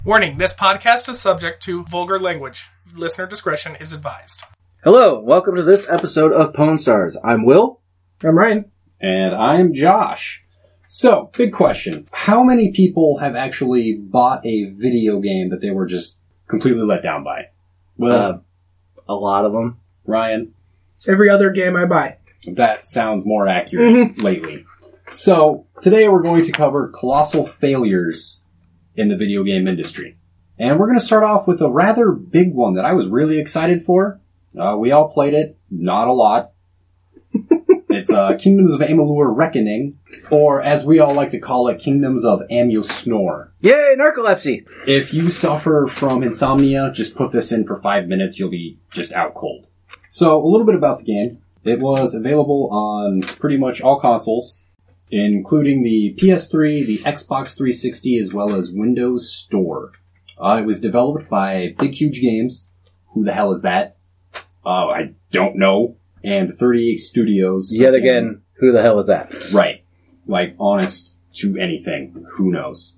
Warning, this podcast is subject to vulgar language. Listener discretion is advised. Hello, welcome to this episode of Pwn Stars. I'm Will. I'm Ryan. And I'm Josh. So, big question. How many people have actually bought a video game that they were just completely let down by? Well, a lot of them. Ryan? Every other game I buy. That sounds more accurate lately. So, today we're going to cover colossal failures in the video game industry. And we're going to start off with a rather big one that I was really excited for. We all played it, not a lot. It's Kingdoms of Amalur Reckoning, or as we all like to call it, Kingdoms of Amusnore. Yay, narcolepsy! If you suffer from insomnia, just put this in for 5 minutes, you'll be just out cold. So, a little bit about the game. It was available on pretty much all consoles, including the PS3, the Xbox 360, as well as Windows Store. It was developed by Big Huge Games. Who the hell is that? I don't know. And 38 Studios. Yet again, who the hell is that? Right. Like, honest to anything. Who knows?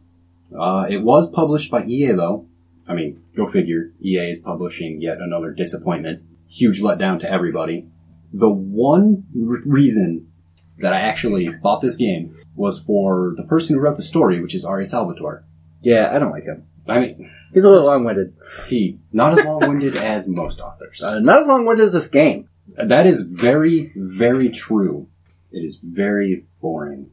It was published by EA, though. I mean, go figure. EA is publishing yet another disappointment. Huge letdown to everybody. The one reason that I actually bought this game was for the person who wrote the story, which is Ari Salvatore. Yeah, I don't like him. I mean, He's a little long-winded. Not as long-winded as most authors. Not as long-winded as this game. That is very, very true. It is very boring.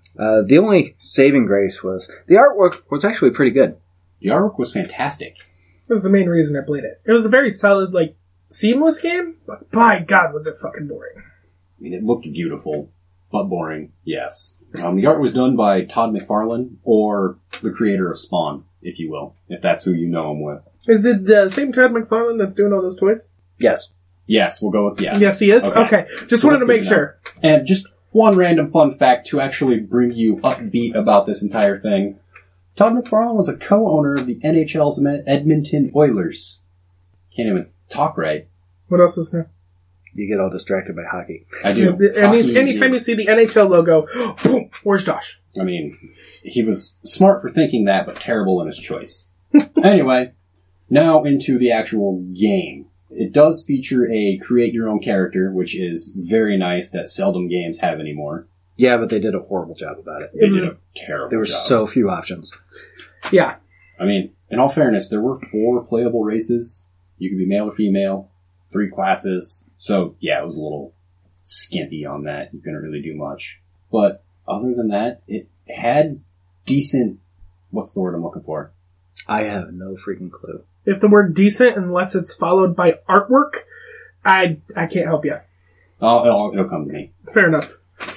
The only saving grace was the artwork was actually pretty good. The artwork was fantastic. That was the main reason I played it. It was a very solid, seamless game, but by God was it fucking boring. I mean, it looked beautiful, but boring, yes. The art was done by Todd McFarlane, or the creator of Spawn, if you will, if that's who you know him with. Is it the same Todd McFarlane that's doing all those toys? Yes. Yes, we'll go with yes. Yes, he is? Okay. Just wanted to make sure. And just one random fun fact to actually bring you upbeat about this entire thing. Todd McFarlane was a co-owner of the NHL's Edmonton Oilers. Can't even talk right. What else is there? You get all distracted by hockey. I do. Anytime you see the NHL logo, boom, where's Josh? I mean, he was smart for thinking that, but terrible in his choice. Anyway, now into the actual game. It does feature a create-your-own character, which is very nice that seldom games have anymore. Yeah, but they did a horrible job about it. They did a terrible job. There were so few options. Yeah. I mean, in all fairness, there were 4 playable races. You could be male or female, 3 classes. So, yeah, it was a little skimpy on that. You couldn't really do much. But other than that, it had decent... What's the word I'm looking for? I have no freaking clue. If the word decent, unless it's followed by artwork, I can't help you. Oh, it'll come to me. Fair enough.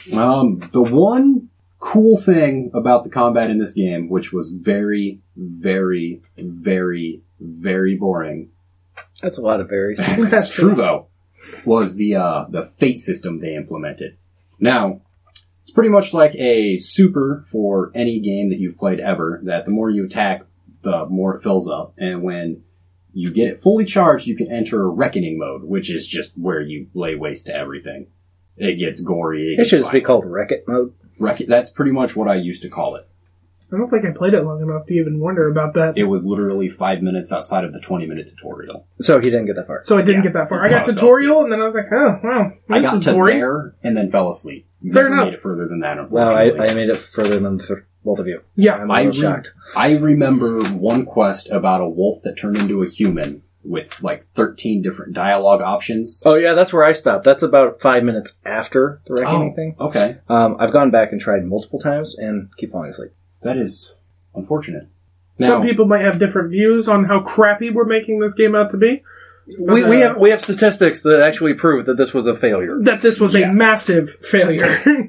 The one cool thing about the combat in this game, which was very, very, very, very boring. That's a lot of very. That's true, though. Was the fate system they implemented. Now, it's pretty much like a super for any game that you've played ever, that the more you attack, the more it fills up. And when you get it fully charged, you can enter Reckoning mode, which is just where you lay waste to everything. It gets gory. It should just be called Wreck-It mode. That's pretty much what I used to call it. I don't think I played it long enough to even wonder about that. It was literally 5 minutes outside of the 20-minute tutorial. So he didn't get that far. So I didn't get that far. I got tutorial, and then I was like, oh, wow, I got is to boring. there, and then fell asleep. Fair Never enough. made it further than that, Well, unfortunately. I made it further than both of you. Yeah. I'm a little shocked. I remember one quest about a wolf that turned into a human with, 13 different dialogue options. Oh yeah, that's where I stopped. That's about 5 minutes after the Reckoning thing. Okay. I've gone back and tried multiple times and keep falling asleep. That is unfortunate. Some people might have different views on how crappy we're making this game out to be. We have statistics that actually prove that this was a failure. That this was Yes. a massive failure.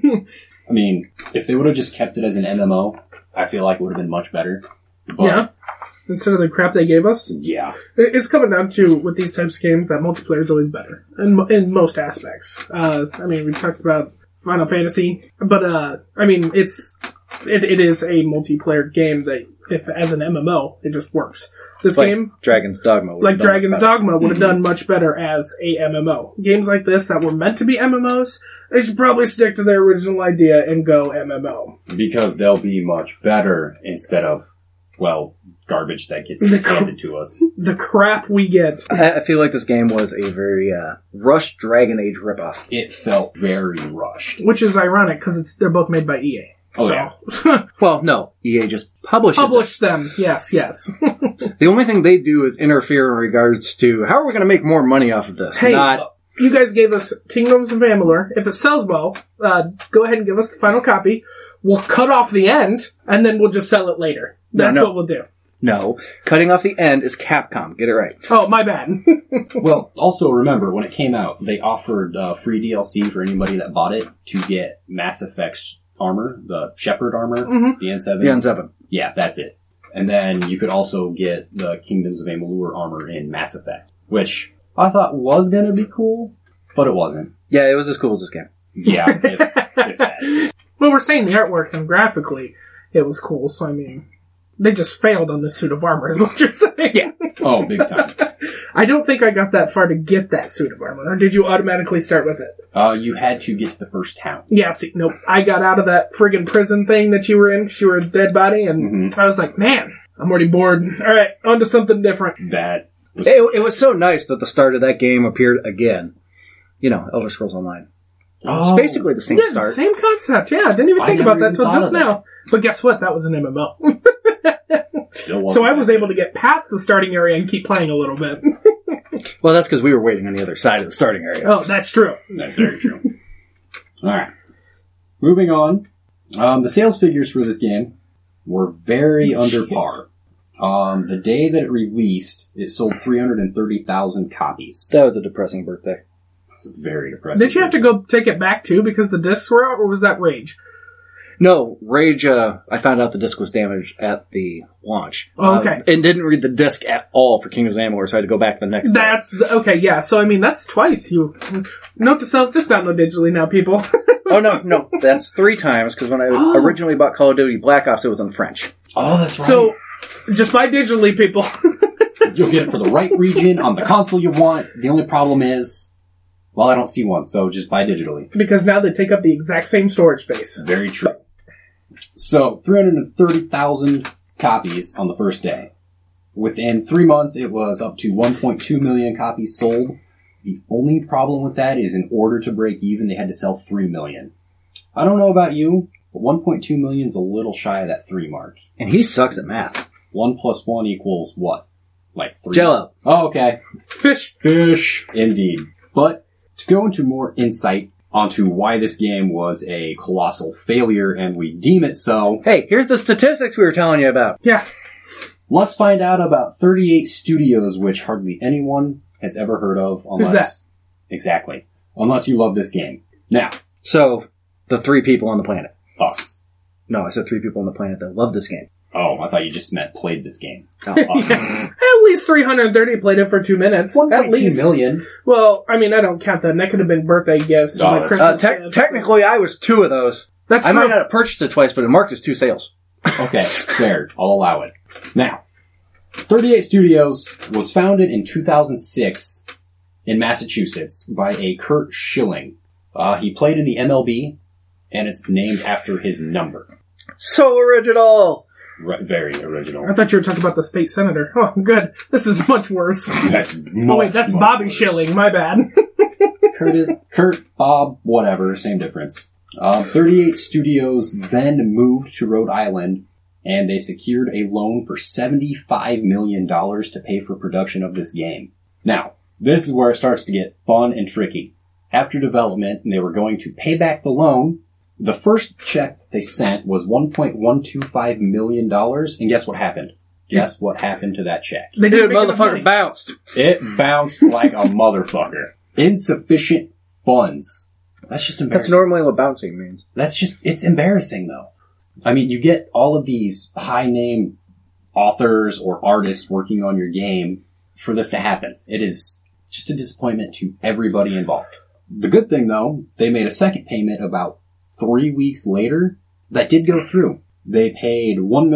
I mean, if they would have just kept it as an MMO, I feel like it would have been much better. But, Yeah. Instead of the crap they gave us. Yeah. It's coming down to, with these types of games, that multiplayer is always better. In most aspects. We talked about Final Fantasy, but, it is a multiplayer game that, if as an MMO, it just works. This game, Dragon's Dogma. Dragon's Dogma would have done much better as a MMO. Games like this that were meant to be MMOs, they should probably stick to their original idea and go MMO. Because they'll be much better instead of, garbage that gets handed to us. The crap we get. I feel like this game was a very rushed Dragon Age ripoff. It felt very rushed. Which is ironic, because they're both made by EA. Oh, so. yeah. Well, no. EA just publishes Publish them. Yes. it. The only thing they do is interfere in regards to how are we going to make more money off of this? Hey, you guys gave us Kingdoms of Amalur. If it sells well, go ahead and give us the final copy. We'll cut off the end, and then we'll just sell it later. That's what we'll do. No. Cutting off the end is Capcom. Get it right. Oh, my bad. Well, also remember, when it came out, they offered free DLC for anybody that bought it to get Mass Effect's armor, the Shepard armor, the N7. The N7. Yeah, that's it. And then you could also get the Kingdoms of Amalur armor in Mass Effect, which I thought was going to be cool, but it wasn't. Yeah, it was as cool as this game. Yeah, it had. Well, we're saying the artwork and graphically it was cool, so I mean, they just failed on this suit of armor, is what you're saying. Yeah. Oh, big time. I don't think I got that far to get that suit of armor, or did you automatically start with it? You had to get to the first town. Yeah, see, nope. I got out of that friggin' prison thing that you were in, 'cause you were a dead body, and I was like, man, I'm already bored. Alright, on to something different. That was... It was so nice that the start of that game appeared again. You know, Elder Scrolls Online. Oh, It's basically the same Yeah, start. same concept. Yeah, I didn't even think about that till just now. But guess what? That was an MMO. Still wasn't So I was able to get past the starting area and keep playing a little bit. Well, that's because we were waiting on the other side of the starting area. Oh, that's true. That's very true. Alright. Moving on. The sales figures for this game were very under par. The day that it released, it sold 330,000 copies. That was a depressing birthday. It was very depressing. Did you have to go take it back too because the discs were out, or was that Rage? No, Rage, I found out the disc was damaged at the launch. Oh, okay. And didn't read the disc at all for Kingdoms of Amalur, so I had to go back the next day. Okay, yeah. So I mean, that's twice. You note to self: just download digitally now, people. Oh, no, that's 3 times, because when I originally bought Call of Duty Black Ops, it was in French. Oh, that's right. So just buy digitally, people. You'll get it for the right region on the console you want. The only problem is, well, I don't see one, so just buy digitally. Because now they take up the exact same storage space. Very true. So, 330,000 copies on the first day. Within 3 months, it was up to 1.2 million copies sold. The only problem with that is in order to break even, they had to sell 3 million. I don't know about you, but 1.2 million is a little shy of that 3 mark. And he sucks at math. 1 + 1 equals what? Like 3? Jell-O. Oh, okay. Fish. Indeed. But to go into more insight onto why this game was a colossal failure, and we deem it so, Hey, here's the statistics we were telling you about. Yeah. let's find out about 38 Studios, which hardly anyone has ever heard of. Unless, Who's that? Exactly. Unless you love this game. Now, So, the 3 people on the planet. us. No, I said 3 people on the planet that love this game. Oh, I thought you just meant played this game. Oh. Us. At least 330 played it for 2 minutes. At 1.2 least. million. Well, I mean, I don't count that. And that could have been birthday gifts. No, and like that's- Christmas gifts. Technically, I was 2 of those. That's I true. might not have purchased it twice, but it marked as 2 sales. Okay, fair. I'll allow it. Now, 38 Studios was founded in 2006 in Massachusetts by a Kurt Schilling. He played in the MLB, and it's named after his number. So original! Very original. I thought you were talking about the state senator. Oh, good. This is much worse. That's Oh, wait, that's Bobby Schilling. My bad. Kurt, Bob, whatever, same difference. 38 Studios then moved to Rhode Island, and they secured a loan for $75 million to pay for production of this game. Now, this is where it starts to get fun and tricky. After development, they were going to pay back the loan. The first check they sent was $1.125 million, and guess what happened? Guess what happened to that check? They Dude, didn't make enough money. motherfucker bounced. It bounced like a motherfucker. Insufficient funds. That's just That's embarrassing. normally what bouncing means. It's embarrassing though. I mean, you get all of these high name authors or artists working on your game for this to happen. It is just a disappointment to everybody involved. The good thing though, they made a second payment about 3 weeks later that did go through. They paid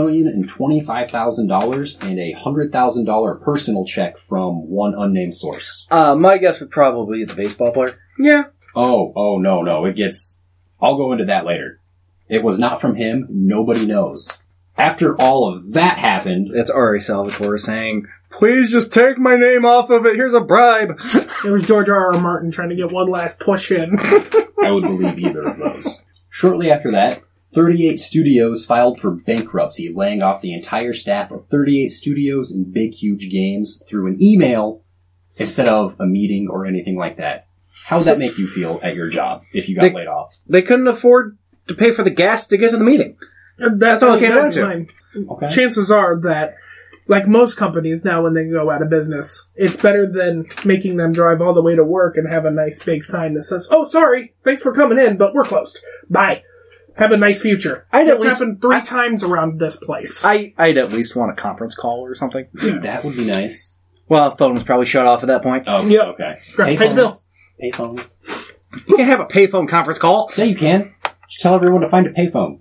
$1,025,000 and a $100,000 personal check from one unnamed source. My guess would probably be the baseball player. Yeah. Oh, no. I'll go into that later. It was not from him. Nobody knows. After all of that happened, It's Ari Salvatore saying, "Please just take my name off of it. Here's a bribe." It was George R.R. Martin trying to get one last push in. I would believe either of those. Shortly after that, 38 Studios filed for bankruptcy, laying off the entire staff of 38 Studios and Big Huge Games through an email instead of a meeting or anything like that. How would that make you feel at your job if you got laid off? They couldn't afford to pay for the gas to get to the meeting. That's all it came down to. Okay. Chances are that, like most companies now when they go out of business, it's better than making them drive all the way to work and have a nice big sign that says, "Oh, sorry, thanks for coming in, but we're closed. Bye. Have a nice future." That's happened 3 times around this place. I'd at least want a conference call or something. That would be nice. Well, the phone was probably shut off at that point. Oh, Yep. okay. Right, pay the bill. Payphones. You can have a payphone conference call. Yeah, you can. Just tell everyone to find a payphone.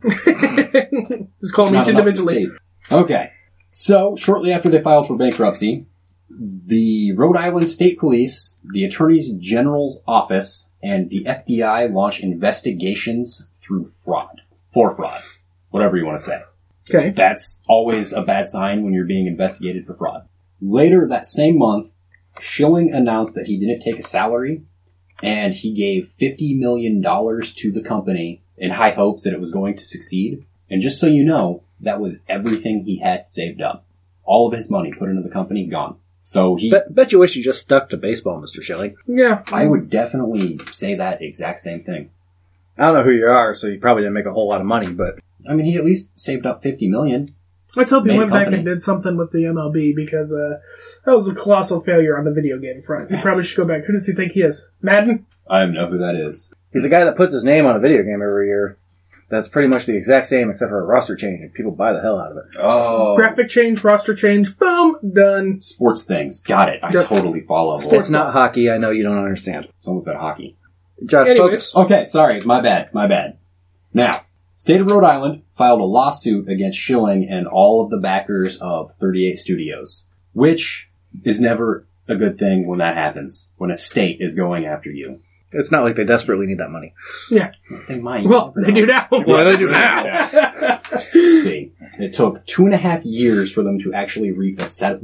Just call them Not each enough to individually. state. Okay. So, shortly after they filed for bankruptcy, the Rhode Island State Police, the Attorney General's Office, and the FBI launched investigations for fraud. Whatever you want to say. Okay. That's always a bad sign when you're being investigated for fraud. Later that same month, Schilling announced that he didn't take a salary, and he gave $50 million to the company in high hopes that it was going to succeed. And just so you know, that was everything he had saved up. All of his money put into the company, gone. So he... Bet you wish you just stuck to baseball, Mr. Schilling. Yeah. I would definitely say that exact same thing. I don't know who you are, so you probably didn't make a whole lot of money, but... I mean, he at least saved up $50 million. Let's hope he Main went back company. and did something with the MLB because that was a colossal failure on the video game front. He probably should go back. Who does he think he is? Madden? I don't know who that is. He's the guy that puts his name on a video game every year. That's pretty much the exact same except for a roster change, and people buy the hell out of it. Oh. Graphic change, roster change, boom, done. Sports things. Got it. I Yep. totally follow. It's not hockey, I know you don't understand. Someone said hockey. Josh, Anyways. focus. Okay, sorry. My bad. Now, State of Rhode Island filed a lawsuit against Schilling and all of the backers of 38 Studios, which is never a good thing when that happens, when a state is going after you. It's not like they desperately need that money. Yeah. They might. Well, they do now. Well, they do now. Let's see. It took 2.5 years for them to actually reach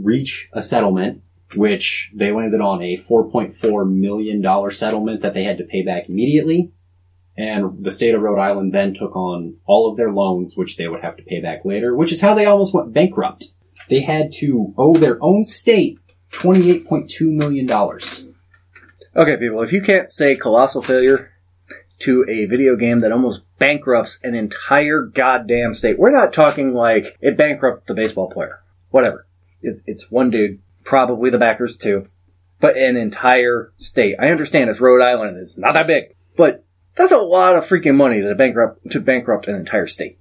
a settlement, which they landed on a $4.4 million settlement that they had to pay back immediately. And the state of Rhode Island then took on all of their loans, which they would have to pay back later, which is how they almost went bankrupt. They had to owe their own state $28.2 million. Okay, people, if you can't say colossal failure to a video game that almost bankrupts an entire goddamn state, we're not talking like it bankrupted the baseball player. Whatever. It's one dude, probably the backers too, but an entire state. I understand it's Rhode Island, it's not that big, but that's a lot of freaking money to bankrupt an entire state.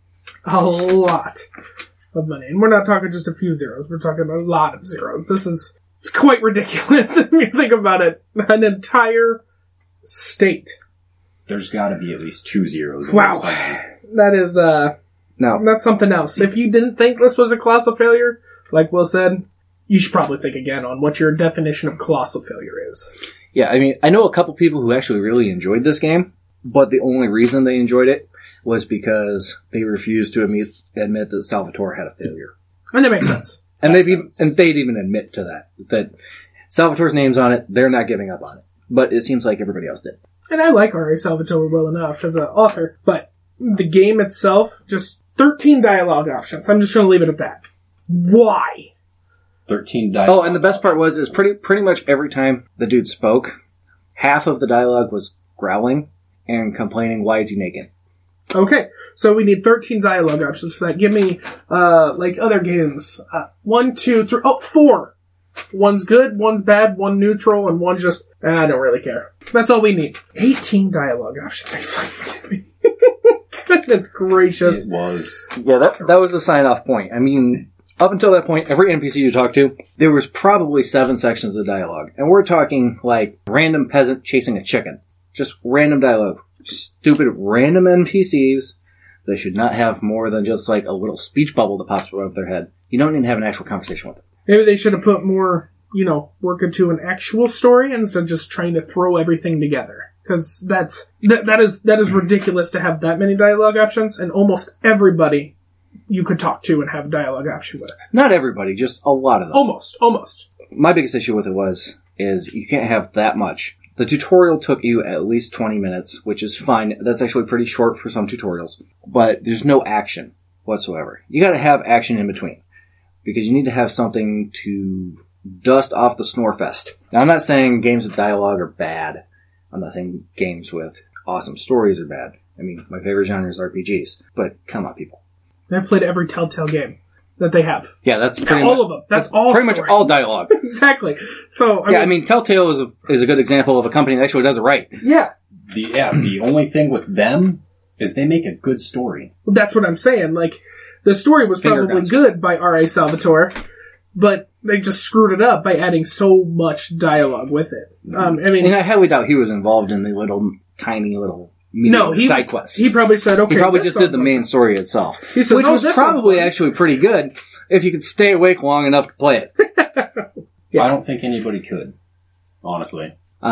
A lot of money. And we're not talking just a few zeros. We're talking a lot of zeros. It's quite ridiculous if you think about it. An entire state. There's got to be at least 2 zeros. in Wow. there somewhere. That is, No. that's something else. If you didn't think this was a colossal failure, like Will said, you should probably think again on what your definition of colossal failure is. Yeah, I mean, I know a couple people who actually really enjoyed this game, but the only reason they enjoyed it was because they refused to admit that Salvatore had a failure. And that makes sense. And they'd even admit to that Salvatore's name's on it, they're not giving up on it. But it seems like everybody else did. And I like R.A. Salvatore well enough as an author, but the game itself, just 13 dialogue options. I'm just going to leave it at that. Why? 13 dice. Oh, and the best part is pretty much every time the dude spoke, half of the dialogue was growling and complaining, why is he naked? Okay, so we need 13 dialogue options for that. Give me, like other games, 1, 2, 3, 4. One's good, one's bad, one neutral, and one just, I don't really care. That's all we need. 18 dialogue options. Are you fucking kidding me? Goodness gracious. It was. Yeah, that was the sign-off point. I mean, up until that point, every NPC you talked to, there was probably 7 sections of dialogue. And we're talking like random peasant chasing a chicken. Just random dialogue. Stupid random NPCs. They should not have more than just like a little speech bubble that pops above their head. You don't need to have an actual conversation with them. Maybe they should have put more, work into an actual story instead of just trying to throw everything together. Because that is ridiculous to have that many dialogue options, and almost everybody you could talk to and have a dialogue option with. Not everybody, just a lot of them. Almost. My biggest issue with it is you can't have that much. The tutorial took you at least 20 minutes, which is fine. That's actually pretty short for some tutorials. But there's no action whatsoever. You gotta have action in between. Because you need to have something to dust off the snorefest. Now, I'm not saying games with dialogue are bad. I'm not saying games with awesome stories are bad. I mean, my favorite genre is RPGs. But come on, people. I've played every Telltale game that they have. Yeah, that's pretty all much of them. That's all pretty story. much all dialogue. Exactly. So I mean, Telltale is a good example of a company that actually does it right. Yeah. The only thing with them is they make a good story. That's what I'm saying. Like, the story was Finger probably guns. good by R.A. Salvatore, but they just screwed it up by adding so much dialogue with it. I mean, And I highly doubt he was involved in the tiny little side quests. He probably said, okay. He probably this just did the sounds main story itself. He says, which "Oh, was this sounds probably fun." actually pretty good if you could stay awake long enough to play it. Yeah. I don't think anybody could, honestly.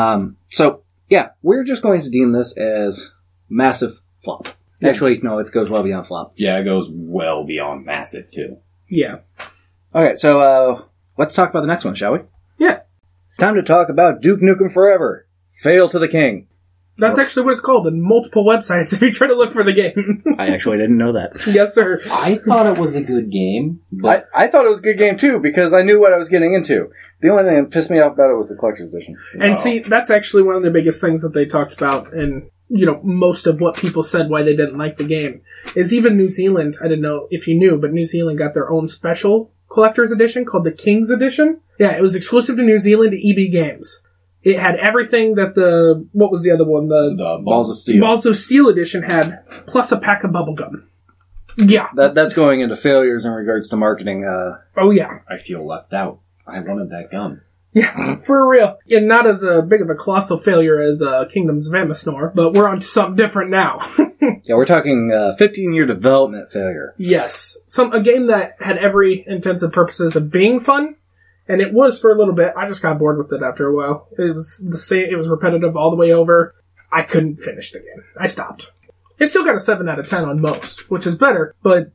So, yeah, we're just going to deem this as massive flop. Yeah. Actually, no, it goes well beyond flop. Yeah, it goes well beyond massive, too. Yeah. Okay, so let's talk about the next one, shall we? Yeah. Time to talk about Duke Nukem Forever. Fail to the King. That's actually what it's called in multiple websites if you try to look for the game. I actually didn't know that. Yes, sir. I thought it was a good game, but I thought it was a good game, too, because I knew what I was getting into. The only thing that pissed me off about it was the collector's edition. And see, that's actually one of the biggest things that they talked about, and most of what people said why they didn't like the game is even New Zealand. I didn't know if you knew, but New Zealand got their own special collector's edition called the King's Edition. Yeah, it was exclusive to New Zealand to EB Games. It had everything that what was the other one? the Balls of Steel. Balls of Steel edition had, plus a pack of bubblegum. Yeah. That's going into failures in regards to marketing. Oh, yeah. I feel left out. I wanted that gun. Yeah, for real. And not as big of a colossal failure as Kingdoms of Amasnor, but we're on to something different now. Yeah, we're talking 15-year development failure. Yes. A game that had every intents and purposes of being fun, and it was for a little bit. I just got bored with it after a while. It was the same. It was repetitive all the way over. I couldn't finish the game. I stopped. It still got a 7 out of 10 on most, which is better, but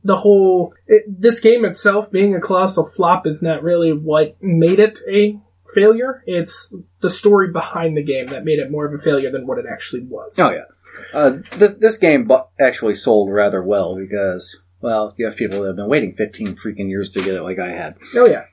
this game itself being a colossal flop is not really what made it a failure. It's the story behind the game that made it more of a failure than what it actually was. Oh, yeah. This game actually sold rather well because, well, you have people that have been waiting 15 freaking years to get it like I had. Oh, yeah.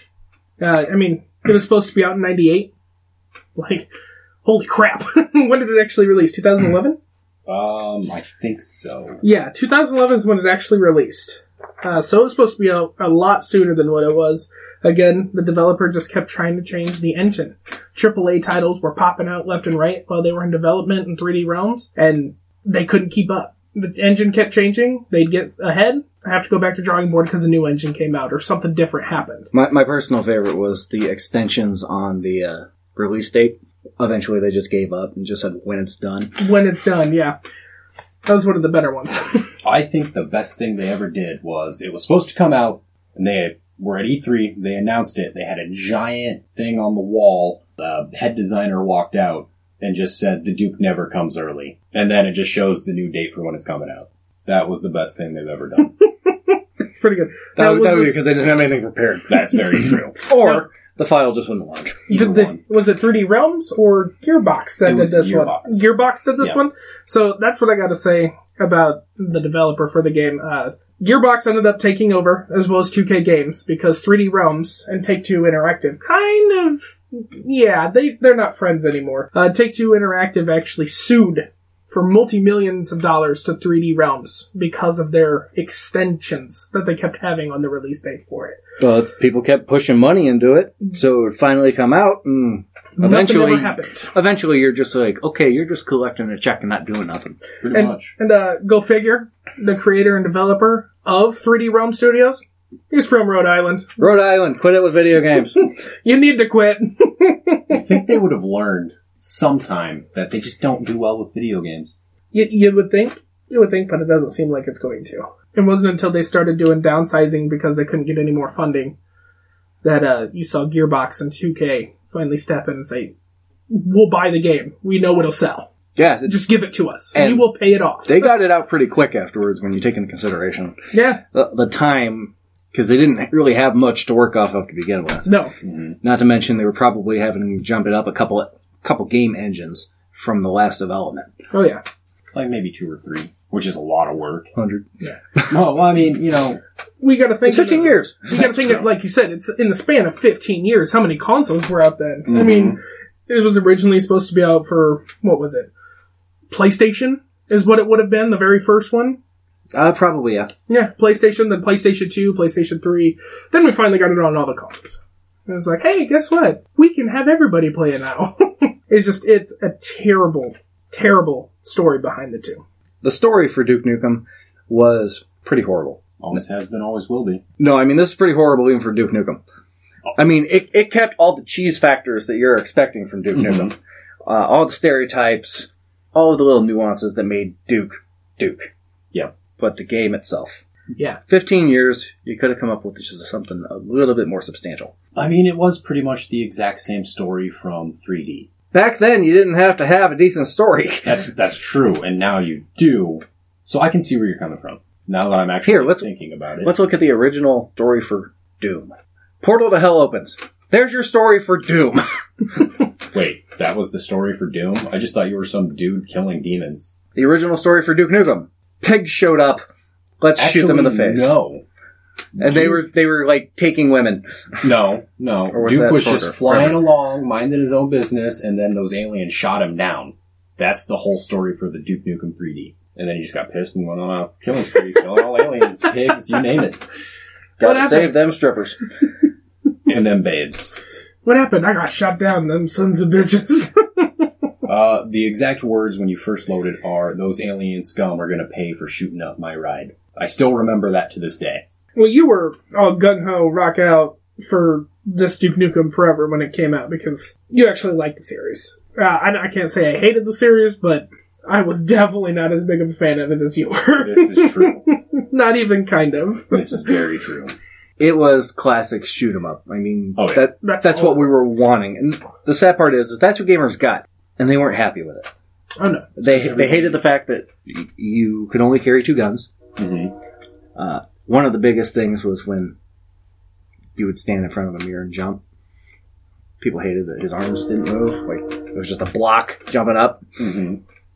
I mean, it was supposed to be out in 98. Like, holy crap. When did it actually release? 2011? I think so. Yeah, 2011 is when it actually released. So it was supposed to be a lot sooner than what it was. Again, the developer just kept trying to change the engine. AAA titles were popping out left and right while they were in development in 3D Realms, and they couldn't keep up. The engine kept changing. They'd get ahead, have to go back to drawing board because a new engine came out or something different happened. My personal favorite was the extensions on the release date. Eventually they just gave up and just said when it's done. When it's done, yeah. That was one of the better ones. I think the best thing they ever did was it was supposed to come out, and they were at E3, they announced it, they had a giant thing on the wall, the head designer walked out and just said, the Duke never comes early. And then it just shows the new date for when it's coming out. That was the best thing they've ever done. It's pretty good. That would be because they didn't have anything prepared. That's very true. Or the file just wouldn't launch. Was it 3D Realms or Gearbox that did this one? Gearbox did this one? So that's what I gotta say about the developer for the game. Gearbox ended up taking over, as well as 2K Games, because 3D Realms and Take-Two Interactive they're not friends anymore. Take-Two Interactive actually sued for multi-millions of dollars to 3D Realms because of their extensions that they kept having on the release date for it. But people kept pushing money into it, so it would finally come out, and Nothing ever happened. Eventually you're just like, okay, you're just collecting a check and not doing nothing. Pretty much. And go figure, the creator and developer of 3D Realm Studios, he's from Rhode Island. Rhode Island, quit it with video games. You need to quit. I think they would have learned sometime that they just don't do well with video games. You would think, but it doesn't seem like it's going to. It wasn't until they started doing downsizing because they couldn't get any more funding that you saw Gearbox and 2K finally step in and say, we'll buy the game. We know it'll sell. Yeah, Just give it to us, and and we will pay it off. they got it out pretty quick afterwards when you take into consideration Yeah, the time, because they didn't really have much to work off of to begin with. no. Not to mention they were probably having to jump it up a couple game engines from the last development. Oh, yeah. Like maybe 2 or 3, which is a lot of work. 100. Well, I mean, We got to think. It's 15 years. We got to think, like you said, it's in the span of 15 years. How many consoles were out then? I Mhm. mean, it was originally supposed to be out for, what was it? PlayStation is what it would have been, the very first one. Probably, yeah. Yeah, PlayStation, then PlayStation 2, PlayStation 3. Then we finally got it on all the consoles. It was like, hey, guess what? We can have everybody play it now. It's a terrible, terrible story behind the two. The story for Duke Nukem was pretty horrible. always has been, always will be. No, I mean, this is pretty horrible even for Duke Nukem. I mean, it kept all the cheese factors that you're expecting from Duke Nukem. All the stereotypes, all of the little nuances that made Duke. Yeah. But the game itself. Yeah. 15 years, you could have come up with just something a little bit more substantial. I mean, it was pretty much the exact same story from 3D. Back then, you didn't have to have a decent story. That's true, and now you do. So I can see where you're coming from. Now that I'm actually thinking about it. Let's look at the original story for Doom. Portal to Hell opens. There's your story for Doom. Wait, that was the story for Doom? I just thought you were some dude killing demons. The original story for Duke Nukem. Pigs showed up. Let's shoot them in the face. No. And they were like taking women. No. Or was Duke that was shorter? just flying along, minding his own business, and then those aliens shot him down. That's the whole story for the Duke Nukem 3D. And then he just got pissed and went on a killing spree, killing all aliens, pigs, you name it. Gotta save them strippers. And then babes. What happened? I got shot down, them sons of bitches. The exact words when you first loaded are, those alien scum are gonna pay for shooting up my ride. I still remember that to this day. Well, you were all gung-ho, rock out for this Duke Nukem Forever when it came out because you actually liked the series. I can't say I hated the series, but I was definitely not as big of a fan of it as you were. This is true. Not even kind of. This is very true. It was classic shoot 'em up. I mean, Oh, yeah. that's what we were wanting. And the sad part is that's what gamers got. And they weren't happy with it. Oh, no. They hated the fact that you could only carry 2 guns. Mm-hmm. One of the biggest things was when you would stand in front of a mirror and jump. People hated that his arms didn't move. Like, it was just a block jumping up. Mm-hmm.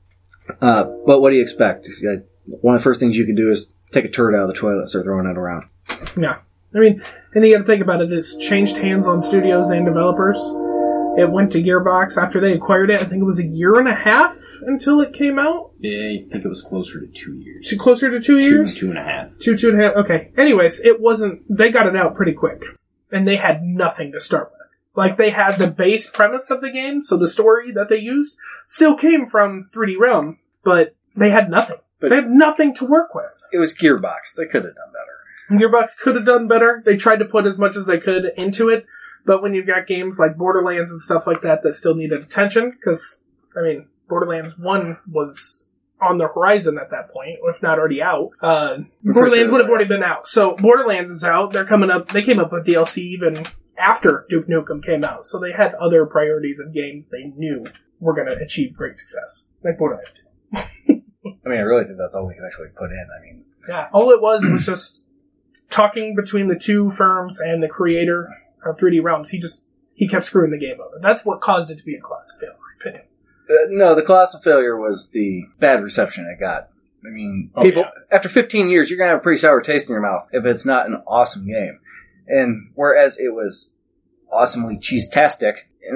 But what do you expect? One of the first things you can do is take a turd out of the toilet and start throwing it around. Yeah. I mean, and you gotta think about it, it's changed hands on studios and developers. It went to Gearbox after they acquired it. I think it was a year and a half until it came out. I think it was closer to 2 years. Closer to 2 years? 2.5. 2.5. Okay. Anyways, it wasn't. They got it out pretty quick, and they had nothing to start with. Like they had the base premise of the game, so the story that they used still came from 3D Realm, but they had nothing. They had nothing to work with. It was Gearbox. They could have done better. Gearbox could have done better. They tried to put as much as they could into it, but when you've got games like Borderlands and stuff like that that still needed attention, because I mean, Borderlands 1 was on the horizon at that point, if not already out. Borderlands would have already been out. So Borderlands is out. They're coming up. They came up with DLC even after Duke Nukem came out. So they had other priorities of games they knew were going to achieve great success, like Borderlands 2. I mean, I really think that's all we can actually put in. I mean, Yeah, all it was just talking between the two firms and the creator of 3D Realms. He kept screwing the game over. That's what caused it to be a class failure, in my opinion. no, the colossal failure was the bad reception it got. I mean, people, after 15 years, you're going to have a pretty sour taste in your mouth if it's not an awesome game. And whereas it was awesomely cheese-tastic,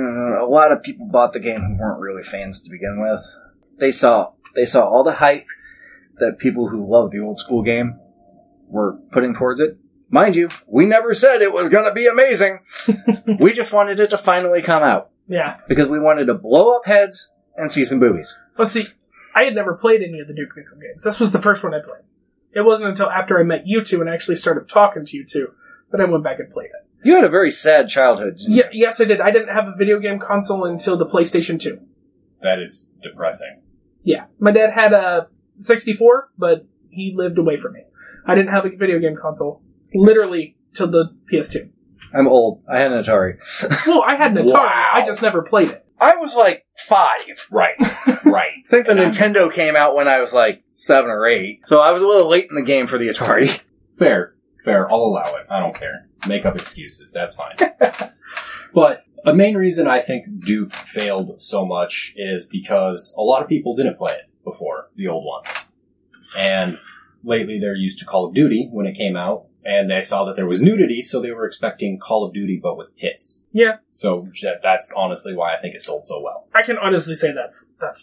a lot of people bought the game who weren't really fans to begin with. They saw all the hype that people who love the old school game were putting towards it. Mind you, we never said it was going to be amazing. We just wanted it to finally come out. Yeah. Because we wanted to blow up heads and see some boobies. Well, see, I had never played any of the Duke Nukem games. This was the first one I played. It wasn't until after I met you two and actually started talking to you two that I went back and played it. You had a very sad childhood. Didn't you? Yeah, yes, I did. I didn't have a video game console until the PlayStation 2. That is depressing. Yeah. My dad had a 64, but he lived away from me. I didn't have a video game console literally till the PS2. I'm old. I had an Atari. Well, I had an Atari. Wow. I just never played it. I was like 5. Right. I think the Nintendo came out when I was like 7 or 8. So I was a little late in the game for the Atari. Fair. I'll allow it. I don't care. Make up excuses. That's fine. But a main reason I think Duke failed so much is because a lot of people didn't play it before, the old ones. And lately they're used to Call of Duty when it came out, and they saw that there was nudity, so they were expecting Call of Duty but with tits. Yeah. So that's honestly why I think it sold so well. I can honestly say that's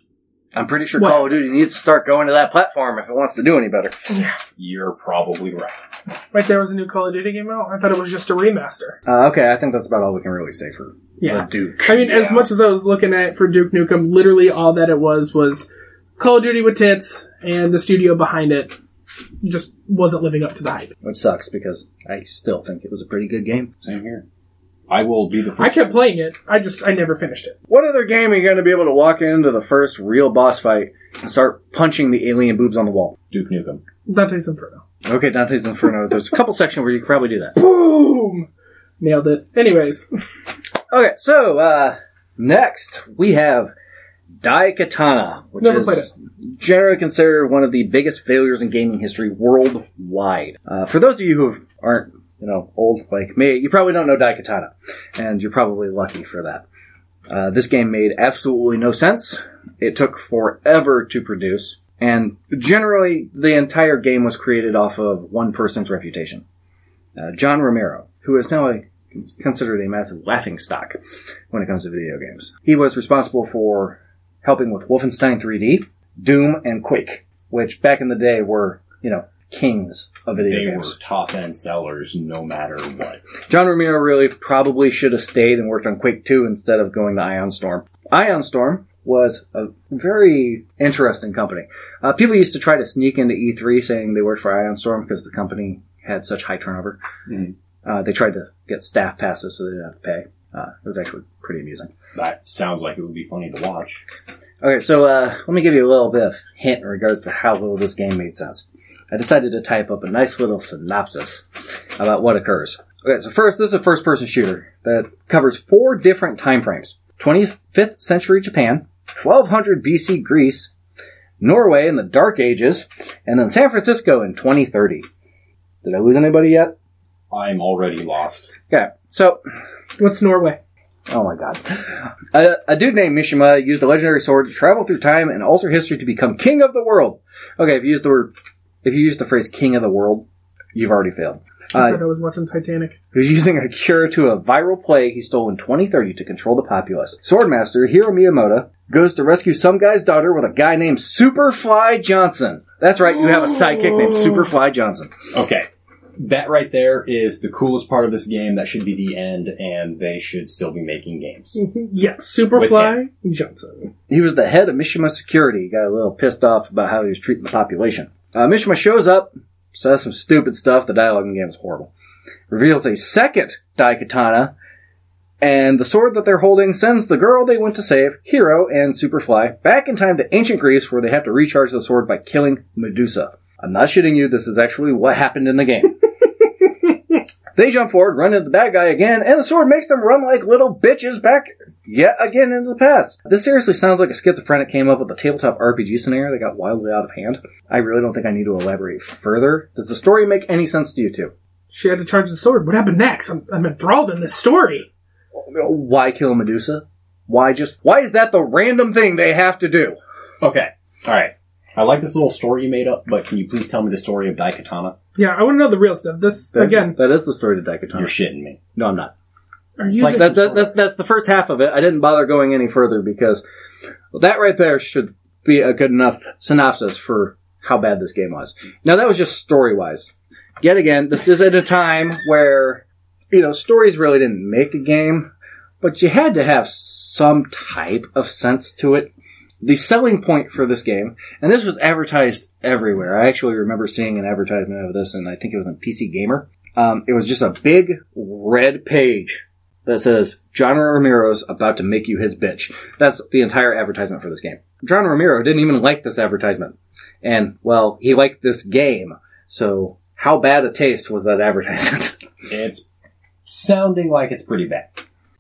I'm pretty sure Call of Duty needs to start going to that platform if it wants to do any better. You're probably right. Right, there was a new Call of Duty game out? I thought it was just a remaster. Okay, I think that's about all we can really say for Duke. I mean, as much as I was looking at for Duke Nukem, literally all that it was Call of Duty with tits, and the studio behind it just wasn't living up to the hype. Which sucks, because I still think it was a pretty good game. Same here. I will be the first. I kept playing it, I never finished it. What other game are you going to be able to walk into the first real boss fight and start punching the alien boobs on the wall? Duke Nukem. Dante's Inferno. Okay, Dante's Inferno. There's a couple sections where you could probably do that. Boom! Nailed it. Anyways. Okay, so, next we have Daikatana, which Never is played it. generally considered one of the biggest failures in gaming history worldwide. For those of you who aren't, old like me, you probably don't know Daikatana, and you're probably lucky for that. This game made absolutely no sense. It took forever to produce, and generally the entire game was created off of one person's reputation. John Romero, who is now considered a massive laughingstock when it comes to video games. He was responsible for helping with Wolfenstein 3D, Doom, and Quake, which back in the day were, kings of video games. They were top-end sellers no matter what. John Romero really probably should have stayed and worked on Quake 2 instead of going to Ion Storm. Ion Storm was a very interesting company. People used to try to sneak into E3 saying they worked for Ion Storm because the company had such high turnover. Mm-hmm. They tried to get staff passes so they didn't have to pay. It was actually pretty amusing. That sounds like it would be funny to watch. Okay, so let me give you a little bit of hint in regards to how little this game made sense. I decided to type up a nice little synopsis about what occurs. Okay, so first, this is a first-person shooter that covers 4 different time frames. 25th century Japan, 1200 BC Greece, Norway in the Dark Ages, and then San Francisco in 2030. Did I lose anybody yet? I'm already lost. Okay, so... What's Norway? Oh my god. A dude named Mishima used a legendary sword to travel through time and alter history to become king of the world. Okay, if you use the phrase king of the world, you've already failed. I thought I was watching Titanic. He was using a cure to a viral plague he stole in 2030 to control the populace. Swordmaster Hiro Miyamoto goes to rescue some guy's daughter with a guy named Superfly Johnson. That's right, you have a sidekick named Superfly Johnson. Okay. That right there is the coolest part of this game. That should be the end, and they should still be making games. Yeah, Superfly Johnson. He was the head of Mishima Security. He got a little pissed off about how he was treating the population. Mishima shows up, says some stupid stuff. The dialogue in the game is horrible. Reveals a second Daikatana, and the sword that they're holding sends the girl they went to save, Hiro and Superfly, back in time to ancient Greece, where they have to recharge the sword by killing Medusa. I'm not shitting you, this is actually what happened in the game. They jump forward, run into the bad guy again, and the sword makes them run like little bitches back yet again into the past. This seriously sounds like a schizophrenic came up with a tabletop RPG scenario that got wildly out of hand. I really don't think I need to elaborate further. Does the story make any sense to you two? She had to charge the sword. What happened next? I'm enthralled in this story. Why kill Medusa? Why is that the random thing they have to do? Okay. Alright. I like this little story you made up, but can you please tell me the story of Daikatana? Yeah, I want to know the real stuff. That is the story of Daikatana. You're shitting me. No, I'm not. Are you like that's the first half of it. I didn't bother going any further because that right there should be a good enough synopsis for how bad this game was. Now, that was just story-wise. Yet again, this is at a time where, stories really didn't make a game, but you had to have some type of sense to it. The selling point for this game, and this was advertised everywhere. I actually remember seeing an advertisement of this, and I think it was on PC Gamer. It was just a big red page that says, John Romero's about to make you his bitch. That's the entire advertisement for this game. John Romero didn't even like this advertisement. And, well, he liked this game. So, how bad a taste was that advertisement? It's sounding like it's pretty bad.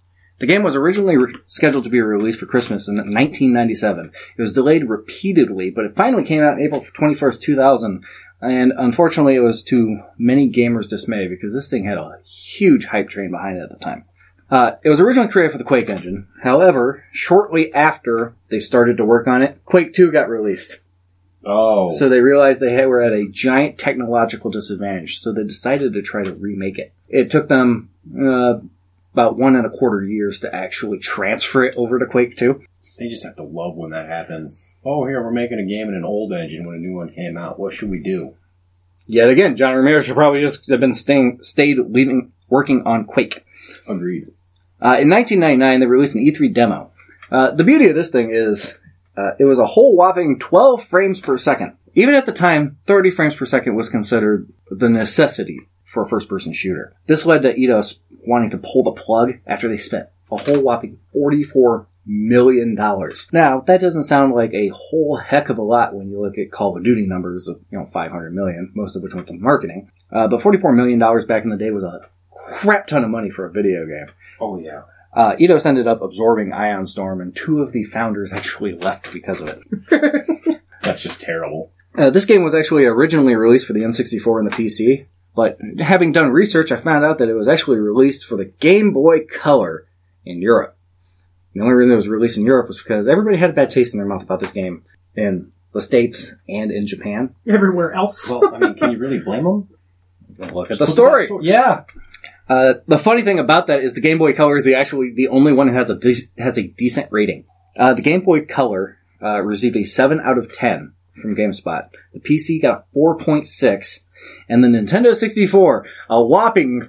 The game was originally scheduled to be released for Christmas in 1997. It was delayed repeatedly, but it finally came out April 21st, 2000. And unfortunately, it was to many gamers' dismay because this thing had a huge hype train behind it at the time. It was originally created for the Quake engine. However, shortly after they started to work on it, Quake 2 got released. Oh. So they realized they were at a giant technological disadvantage, so they decided to try to remake it. It took them about 1.25 years to actually transfer it over to Quake 2. They just have to love when that happens. Oh, here, we're making a game in an old engine when a new one came out. What should we do? Yet again, John Romero should probably just have been working on Quake. Agreed. In 1999, they released an E3 demo. The beauty of this thing is it was a whole whopping 12 frames per second. Even at the time, 30 frames per second was considered the necessity for a first-person shooter. This led to Eidos wanting to pull the plug after they spent a whole whopping $44 million. Now, that doesn't sound like a whole heck of a lot when you look at Call of Duty numbers of, $500 million, most of which went to marketing. But $44 million back in the day was a crap ton of money for a video game. Oh, yeah. Eidos ended up absorbing Ion Storm, and 2 of the founders actually left because of it. That's just terrible. This game was actually originally released for the N64 and the PC, but having done research, I found out that it was actually released for the Game Boy Color in Europe. The only reason it was released in Europe was because everybody had a bad taste in their mouth about this game in the States and in Japan. Everywhere else. Well, I mean, can you really blame them? Look at the story. Yeah. The funny thing about that is the Game Boy Color is the only one who has a decent rating. The Game Boy Color received a 7 out of 10 from GameSpot. The PC got a 4.6, and the Nintendo 64 a whopping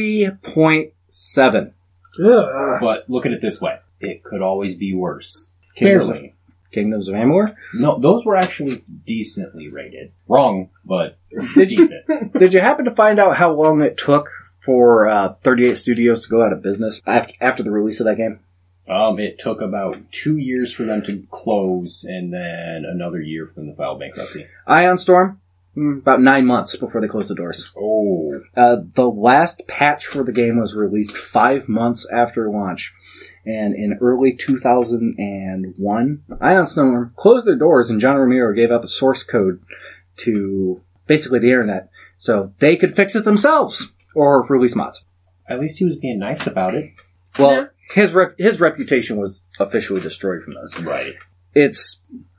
3.7. But look at it this way. It could always be worse. Barely. Kingdoms of Amalur? No, those were actually decently rated. Wrong, but decent. Did you happen to find out how long it took for 38 Studios to go out of business after the release of that game? It took about 2 years for them to close, and then another year for them to file bankruptcy. Ion Storm? About 9 months before they closed the doors. Oh. The last patch for the game was released 5 months after launch. And in early 2001, Ion Storm closed their doors and John Romero gave out the source code to basically the internet so they could fix it themselves or release mods. At least he was being nice about it. Well, his reputation was officially destroyed from this. Right. It's,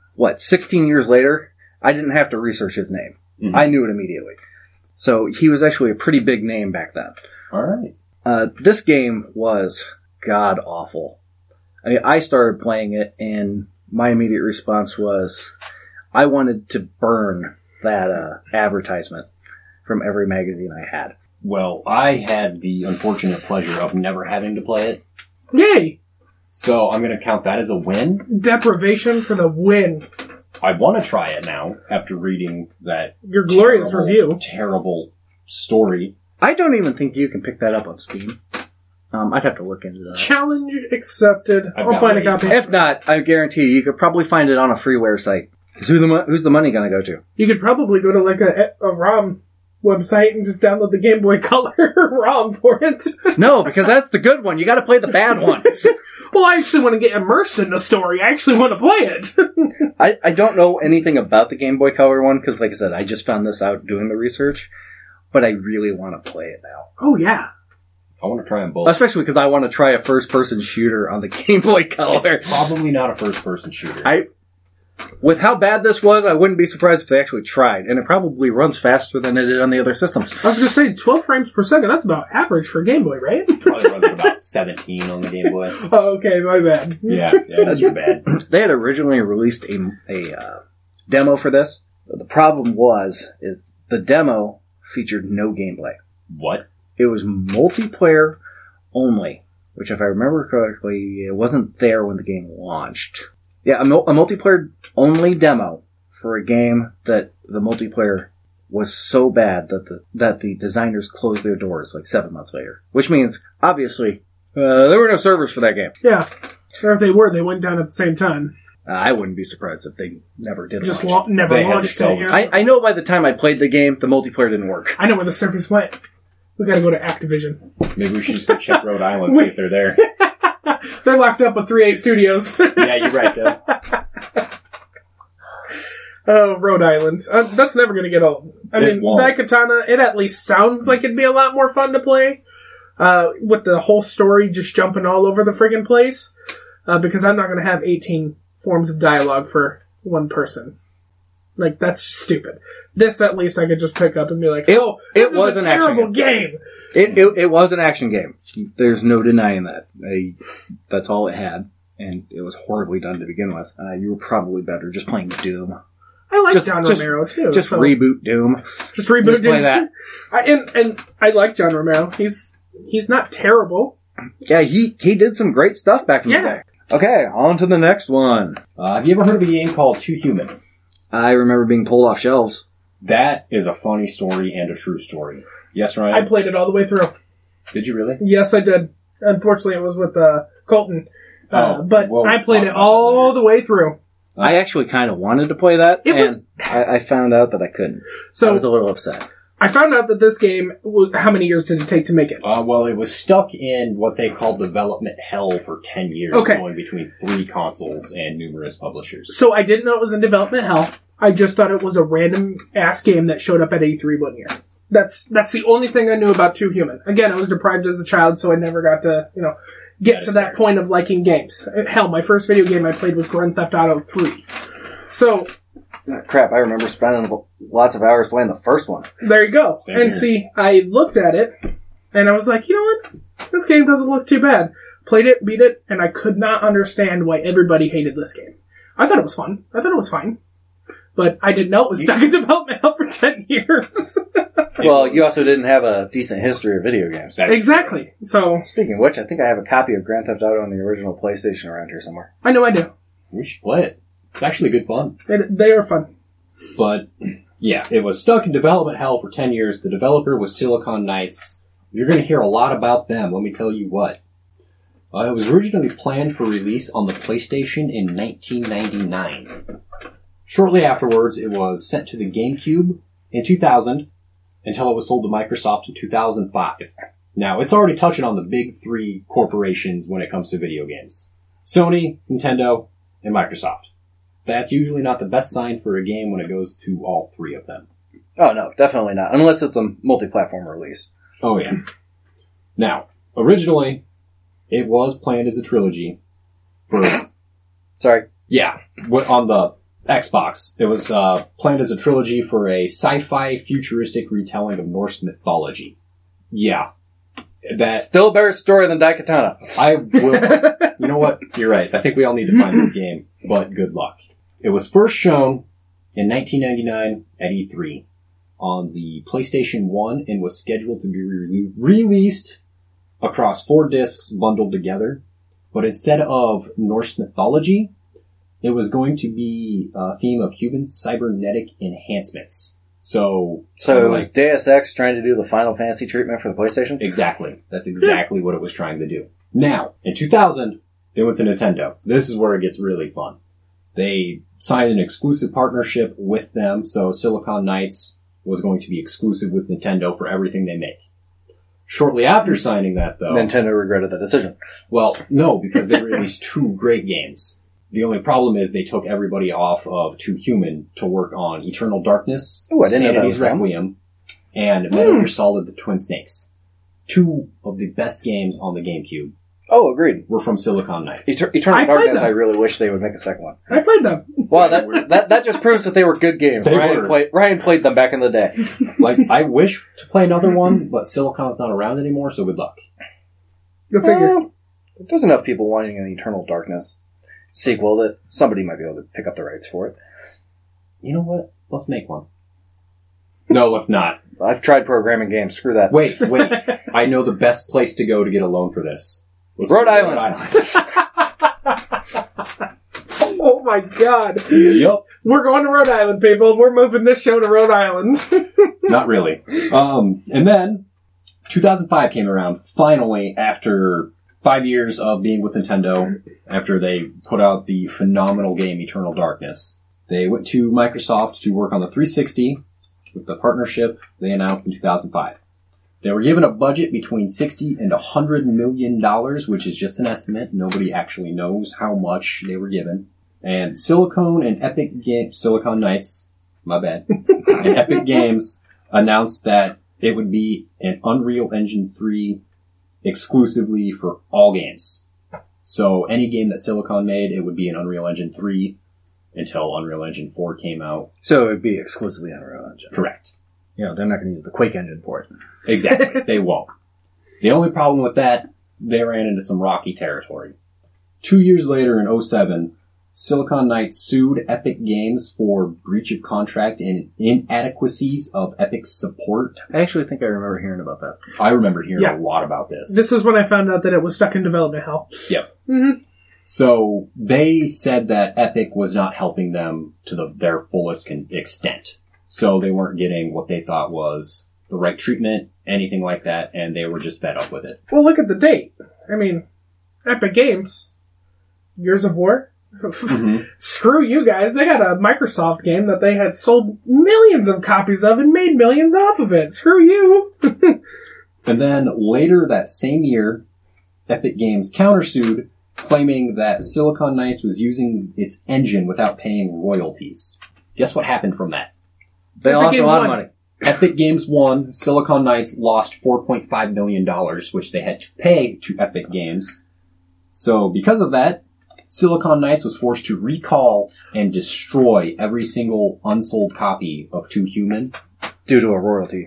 16 years later? I didn't have to research his name. Mm-hmm. I knew it immediately. So he was actually a pretty big name back then. All right. This game was god awful. I mean, I started playing it and my immediate response was I wanted to burn that advertisement from every magazine I had. Well, I had the unfortunate pleasure of never having to play it. Yay! So I'm going to count that as a win. Deprivation for the win. I want to try it now after reading that your glorious review. Terrible story. I don't even think you can pick that up on Steam. I'd have to look into that. Challenge accepted. I'll find a copy. If not, I guarantee you could probably find it on a freeware site. Who's the money going to go to? You could probably go to like a ROM website and just download the Game Boy Color ROM for it. No, because that's the good one. You got to play the bad one. Well, I actually want to get immersed in the story. I actually want to play it. I don't know anything about the Game Boy Color one because, like I said, I just found this out doing the research. But I really want to play it now. Oh, yeah. I want to try them both. Especially because I want to try a first-person shooter on the Game Boy Color. It's probably not a first-person shooter. With how bad this was, I wouldn't be surprised if they actually tried. And it probably runs faster than it did on the other systems. I was going to say, 12 frames per second, that's about average for Game Boy, right? Probably runs at about 17 on the Game Boy. Oh, okay, my bad. Yeah, that's your bad. They had originally released a demo for this. The problem was the demo featured no gameplay. What? It was multiplayer only, which if I remember correctly, it wasn't there when the game launched. Yeah, a multiplayer only demo for a game that the multiplayer was so bad that the designers closed their doors like 7 months later. Which means, obviously, there were no servers for that game. Yeah. Or if they were, they went down at the same time. I wouldn't be surprised if they never did just launch. Never launched it. Yeah. I know by the time I played the game, the multiplayer didn't work. I know where the servers went. We gotta go to Activision. Maybe we should just go check Rhode Island, see if they're there. They're locked up with 3-8 Studios. Yeah, you're right, though. Oh, Rhode Island. That's never going to get old. I It mean, won't. Daikatana, it at least sounds like it'd be a lot more fun to play. With the whole story just jumping all over the friggin' place. Because I'm not going to have 18 forms of dialogue for one person. Like, that's stupid. This, at least, I could just pick up and be like, oh, it was an action terrible game. It was an action game. There's no denying that. That's all it had. And it was horribly done to begin with. You were probably better just playing Doom. I like Just- John just- Romero, too. Just so- reboot Doom. Just reboot Just play Doom. that. And I like John Romero. He's not terrible. Yeah, he did some great stuff back in the day. Okay, on to the next one. Have you ever heard of a game called Too Human? I remember being pulled off shelves. That is a funny story and a true story. Yes, I Ryan? played it all the way through. Did you really? Yes, I did. Unfortunately, it was with Colton. Oh, But we'll I played talk it about all the way through. I actually kind of wanted to play that, It was- and I found out that I couldn't. I So was a little upset. I found out that this game, how many years did it take to make it? Well, it was stuck in what they call development hell for 10 years, Okay. going between 3 consoles and numerous publishers. So I didn't know it was in development hell. I just thought it was a random ass game that showed up at E3 one year. That's the only thing I knew about Too Human. Again, I was deprived as a child, so I never got to, get That's to that fair. point of liking games. Hell, my first video game I played was Grand Theft Auto 3. So, Crap, I remember spending lots of hours playing the first one. there you go. Same And here. see, I looked at it, and I was like, you know what? This game doesn't look too bad. Played it, beat it, and I could not understand why everybody hated this game. I thought it was fun. I thought it was fine. But I didn't know it was stuck in development hell for 10 years. Well, you also didn't have a decent history of video games. That's Exactly. So, Speaking of which, I think I have a copy of Grand Theft Auto on the original PlayStation around here somewhere. I know I do. We should play it. It's actually good fun. They are fun. But, yeah, it was stuck in development hell for 10 years. The developer was Silicon Knights. You're going to hear a lot about them, let me tell you what. It was originally planned for release on the PlayStation in 1999. Shortly afterwards, it was sent to the GameCube in 2000 until it was sold to Microsoft in 2005. Now, it's already touching on the big 3 corporations when it comes to video games. Sony, Nintendo, and Microsoft. That's usually not the best sign for a game when it goes to all 3 of them. Oh, no, definitely not. Unless it's a multi-platform release. Oh, yeah. Now, originally, it was planned as a trilogy for, Sorry. yeah, on the Xbox. It was planned as a trilogy for a sci-fi futuristic retelling of Norse mythology. Yeah. That, Still a better story than Daikatana. I will, you know what? You're right. I think we all need to find this game, but good luck. It was first shown in 1999 at E3 on the PlayStation 1 and was scheduled to be released across 4 discs bundled together. But instead of Norse mythology, it was going to be a theme of human cybernetic enhancements. So So it was Deus Ex trying to do the Final Fantasy treatment for the PlayStation? exactly. That's exactly what it was trying to do. Now, in 2000, they went to Nintendo. This is where it gets really fun. They signed an exclusive partnership with them, so Silicon Knights was going to be exclusive with Nintendo for everything they make. Shortly after signing that, though... Nintendo regretted the decision. Well, no, because they released 2 great games. The only problem is they took everybody off of Too Human to work on Eternal Darkness, Ooh, I didn't know that Sanity's was them. Requiem, and Metal Gear Solid The Twin Snakes. 2 of the best games on the GameCube Oh, agreed. were from Silicon Knights. Eternal I played Darkness, them. I really wish they would make a second one. I played them. Wow, that just proves that they were good games. They were. Ryan played them back in the day. Like, I wish to play another one, but Silicon's not around anymore, so good luck. Go figure. Well, there's enough people wanting an Eternal Darkness sequel that somebody might be able to pick up the rights for it. You know what? Let's make one. No, let's not. I've tried programming games. Screw that. Wait. I know the best place to go to get a loan for this. Let's Rhode go to Island. Oh my god. Yup. We're going to Rhode Island, people. We're moving this show to Rhode Island. Not really. And then 2005 came around, finally, after 5 years of being with Nintendo, after they put out the phenomenal game Eternal Darkness. They went to Microsoft to work on the 360 with the partnership they announced in 2005. They were given a budget between $60 and $100 million, which is just an estimate. Nobody actually knows how much they were given. And Silicon Knights, my bad, and Epic Games announced that it would be an Unreal Engine 3 exclusively for all games. So any game that Silicon made, it would be an Unreal Engine 3 until Unreal Engine 4 came out. So it would be exclusively Unreal Engine. Correct. You know, they're not going to use the Quake engine for it. Exactly. They won't. The only problem with that, they ran into some rocky territory. 2 years later, in 2007, Silicon Knights sued Epic Games for breach of contract and inadequacies of Epic's support. I actually think I remember hearing about that. I remember hearing a lot about this. This is when I found out that it was stuck in development hell. Yep. Mm-hmm. So they said that Epic was not helping them to their fullest extent. So they weren't getting what they thought was the right treatment, anything like that, and they were just fed up with it. Well, look at the date. I mean, Epic Games, Gears of War. Mm-hmm. Screw you guys. They got a Microsoft game that they had sold millions of copies of and made millions off of it. Screw you. And then later that same year, Epic Games countersued, claiming that Silicon Knights was using its engine without paying royalties. Guess what happened from that? They lost a lot of money. Epic Games won. Silicon Knights lost $4.5 million, which they had to pay to Epic Games. So because of that, Silicon Knights was forced to recall and destroy every single unsold copy of Too Human due to a royalties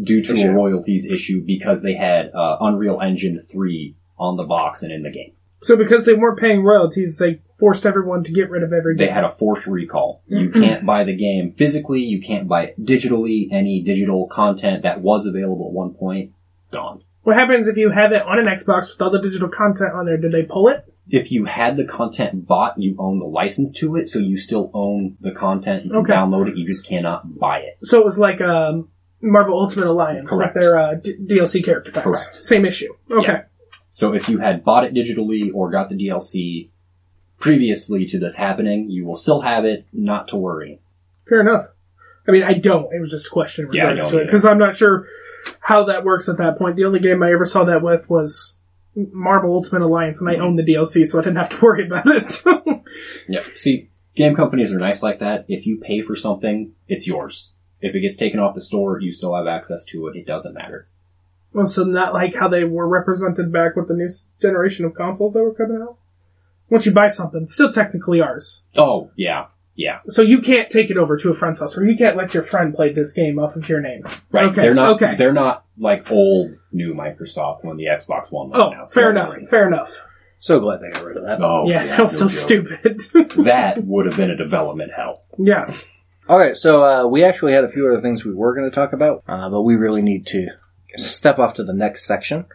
issue because they had Unreal Engine 3 on the box and in the game. So because they weren't paying royalties, they forced everyone to get rid of every game. They had a forced recall. You can't buy the game physically, you can't buy it digitally. Any digital content that was available at one point, gone. What happens if you have it on an Xbox with all the digital content on there? Did they pull it? If you had the content bought, you own the license to it, so you still own the content. You can download it, you just cannot buy it. So it was like Marvel Ultimate Alliance, Correct. Like their DLC character packs. Correct. Same issue. Okay. Yeah. So if you had bought it digitally or got the DLC previously to this happening, you will still have it, not to worry. Fair enough. I mean, I don't. It was just a question in regards to it, because I'm not sure how that works at that point. The only game I ever saw that with was Marvel Ultimate Alliance, and I owned the DLC, so I didn't have to worry about it. Yeah. See, game companies are nice like that. If you pay for something, it's yours. If it gets taken off the store, you still have access to it. It doesn't matter. Well, so not like how they were represented back with the new generation of consoles that were coming out? Once you buy something, it's still technically ours. Oh, yeah. Yeah. So you can't take it over to a friend's house, or you can't let your friend play this game off of your name. Right. Okay. They're not like old new Microsoft when the Xbox One was announced. Fair enough. Fair enough. So glad they got rid of that. Oh, yeah, that was so stupid. That would have been a development hell. Yes. Alright, so we actually had a few other things we were going to talk about, but we really need to step off to the next section.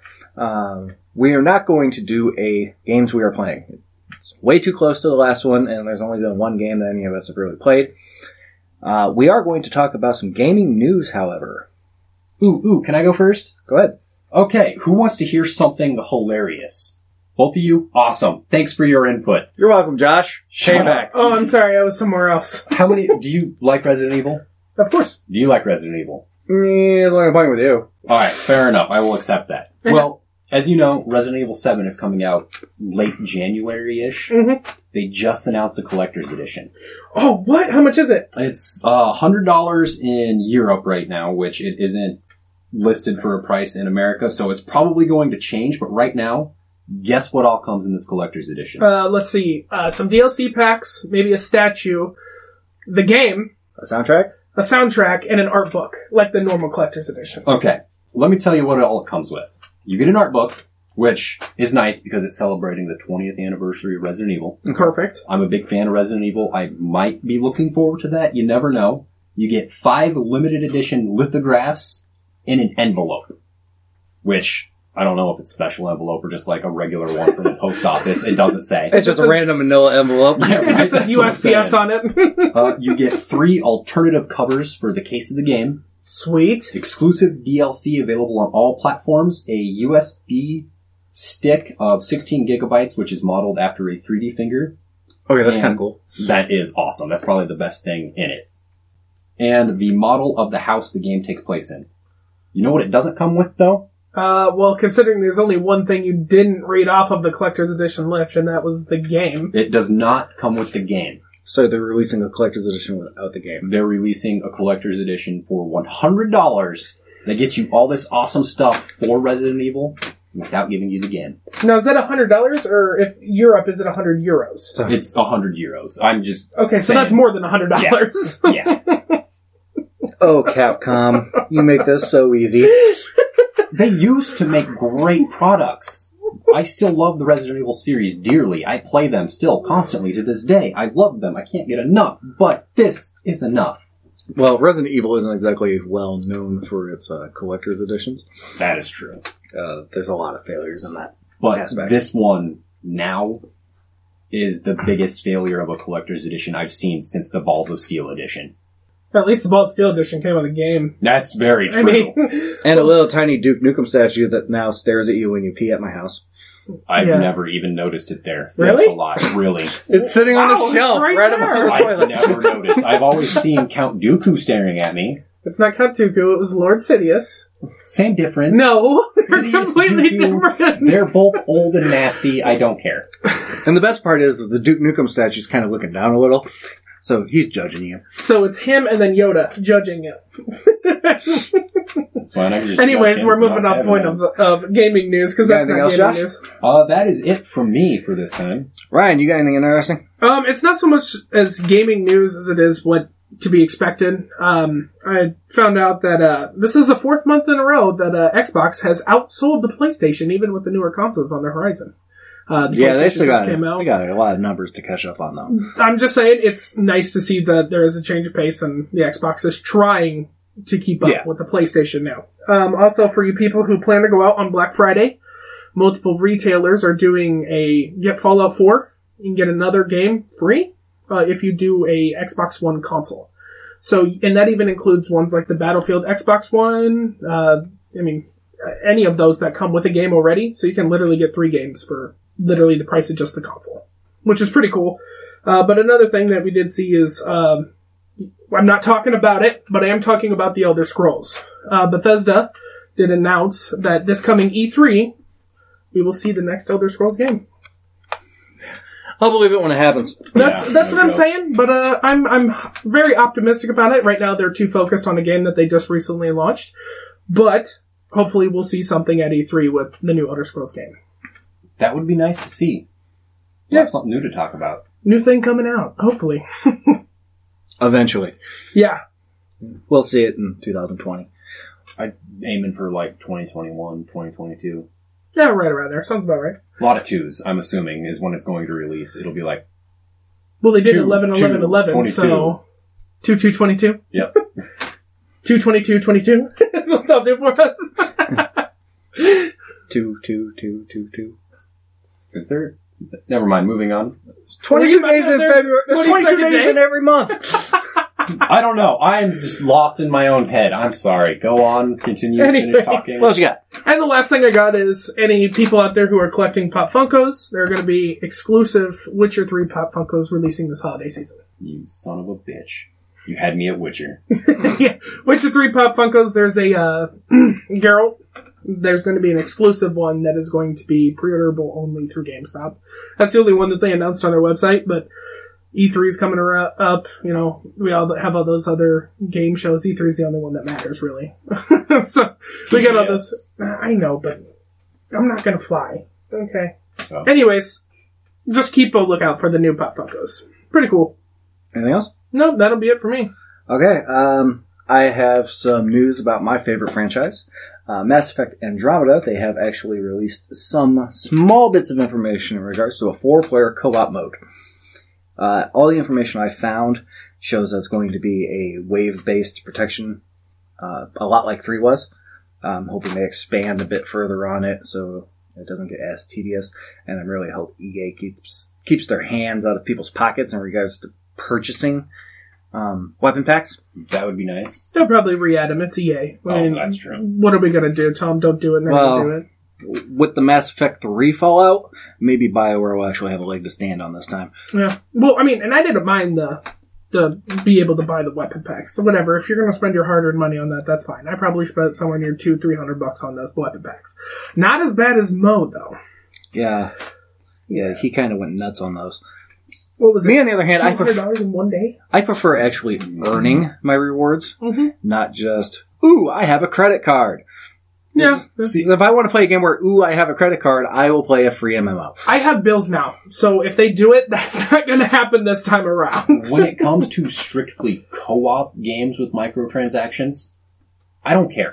We are not going to do a games we are playing. It's way too close to the last one, and there's only been one game that any of us have really played. We are going to talk about some gaming news, however. Ooh, can I go first? Go ahead. Okay, who wants to hear something hilarious? Both of you? Awesome. Thanks for your input. You're welcome, Josh. Shut back. Oh, I'm sorry, I was somewhere else. How many, do you like Resident Evil? Of course. Do you like Resident Evil? Yeah, as long as I'm playing with you. Alright, fair enough. I will accept that. Well, as you know, Resident Evil 7 is coming out late January-ish. Mm-hmm. They just announced a collector's edition. Oh, what? How much is it? It's $100 in Europe right now, which it isn't listed for a price in America, so it's probably going to change, but right now, guess what all comes in this collector's edition? Let's see. Some DLC packs, maybe a statue, the game, A soundtrack? a soundtrack, and an art book, like the normal collector's editions. Okay, let me tell you what it all comes with. You get an art book, which is nice because it's celebrating the 20th anniversary of Resident Evil. Perfect. I'm a big fan of Resident Evil. I might be looking forward to that. You never know. You get 5 limited edition lithographs in an envelope, which I don't know if it's special envelope or just like a regular one from the post office. It doesn't say. It's just a random manila envelope. Yeah, It just right, says that's what I'm USPS saying. on it. You get 3 alternative covers for the case of the game. Sweet. Exclusive DLC available on all platforms. A USB stick of 16 gigabytes, which is modeled after a 3D finger. Okay, that's And kind of cool. That is awesome. That's probably the best thing in it. And the model of the house the game takes place in. You know what it doesn't come with, though? Well, considering there's only one thing you didn't read off of the collector's edition list, and that was the game. It does not come with the game. So they're releasing a collector's edition without the game. They're releasing a collector's edition for $100 that gets you all this awesome stuff for Resident Evil without giving you the game. Now, is that $100, or if Europe, is it 100 euros? It's 100 euros. I'm just Okay, so saying. that's more than $100. Yeah. Oh, Capcom, you make this so easy. They used to make great products. I still love the Resident Evil series dearly. I play them still constantly to this day. I love them. I can't get enough. But this is enough. Well, Resident Evil isn't exactly well known for its collector's editions. That is true. There's a lot of failures in that. But aspect. this one now is the biggest failure of a collector's edition I've seen since the Balls of Steel edition. At least the Ball Steel edition came with a game. That's very true. I mean, And a little tiny Duke Nukem statue that now stares at you when you pee at my house. I've Yeah. never even noticed it there. Really? That's a lot, really. It's sitting on Wow, the it's shelf right right there. above the I've toilet. never noticed. I've always seen Count Dooku staring at me. it's not Count Dooku, it was Lord Sidious. Same difference. No, they're Sidious, completely Dooku, different. They're both old and nasty. I don't care. And the best part is that the Duke Nukem statue's kind of looking down a little, so he's judging you. So it's him and then Yoda judging it. That's fine. I can just Anyways, judge we're him moving without off point having of gaming news, because that's Anything not else, gaming Josh? news. That is it from me for this time. Ryan, you got anything interesting? It's not so much as gaming news as it is what to be expected. I found out that this is the 4th month in a row that Xbox has outsold the PlayStation, even with the newer consoles on the horizon. The Yeah, they PlayStation still just got, came out. they got a lot of numbers to catch up on, though. I'm just saying, it's nice to see that there is a change of pace, and the Xbox is trying to keep up Yeah. with the PlayStation now. Also, for you people who plan to go out on Black Friday, multiple retailers are doing get Fallout 4. You can get another game free if you do a Xbox One console. So, and that even includes ones like the Battlefield Xbox One. Any of those that come with a game already. So you can literally get 3 games for literally the price of just the console, which is pretty cool. But another thing that we did see is, I'm not talking about it, but I am talking about the Elder Scrolls. Bethesda did announce that this coming E3, we will see the next Elder Scrolls game. I'll believe it when it happens. That's Yeah, what no I'm joke. saying, but I'm very optimistic about it. Right now, they're too focused on a game that they just recently launched, but hopefully we'll see something at E3 with the new Elder Scrolls game. That would be nice to see. We'll Yeah. have something new to talk about. New thing coming out, hopefully. Eventually. Yeah. We'll see it in 2020. I'm aiming for like 2021, 2022. Yeah, right around there. Sounds about right. A lot of 2s, I'm assuming, is when it's going to release. It'll be like, Well, they did 2, 11-11-11, 22. so 2-2-22. yep. 2-22-22. That's what they'll do for us. 2. Is there... Never mind, moving on. 22 days in There- February. There's 22 22nd days day? in every month. I don't know. I'm just lost in my own head. I'm sorry. Go on. Continue. Finish Anyways. talking. What else you got? And the last thing I got is any people out there who are collecting Pop Funkos, there are going to be exclusive Witcher 3 Pop Funkos releasing this holiday season. You son of a bitch. You had me at Witcher. Yeah, Witcher 3 Pop Funkos, there's a Geralt. There's going to be an exclusive one that is going to be pre-orderable only through GameStop. That's the only one that they announced on their website, but E3 is coming up. You know, we all have all those other game shows. E3 is the only one that matters, really. So, we got all those. I know, but I'm not going to fly. Okay. So. Anyways, just keep a lookout for the new Pop Funkos. Pretty cool. Anything else? No, that'll be it for me. Okay, I have some news about my favorite franchise. Mass Effect Andromeda, they have actually released some small bits of information in regards to a 4-player co-op mode. All the information I found shows that it's going to be a wave-based protection, a lot like 3 was. I'm hoping they expand a bit further on it so it doesn't get as tedious, and I really hope EA keeps their hands out of people's pockets in regards to purchasing weapon packs. That would be nice. They'll probably re-add them. It's EA. That's true. What are we going to do? Tell them don't do it, and they're Well, going to do it. With the Mass Effect 3 Fallout, maybe BioWare will actually have a leg to stand on this time. Yeah. Well, I mean, and I didn't mind the to be able to buy the weapon packs. So whatever, if you're going to spend your hard-earned money on that, that's fine. I probably spent somewhere near $200-$300 on those weapon packs. Not as bad as Mo, though. Yeah, he kind of went nuts on those. What was it? Me, on the other hand, $200 in one day? I prefer actually earning my rewards, Mm-hmm. not just, ooh, I have a credit card. Yeah. See, if I want to play a game where, ooh, I have a credit card, I will play a free MMO. I have bills now, so if they do it, that's not going to happen this time around. When it comes to strictly co-op games with microtransactions, I don't care.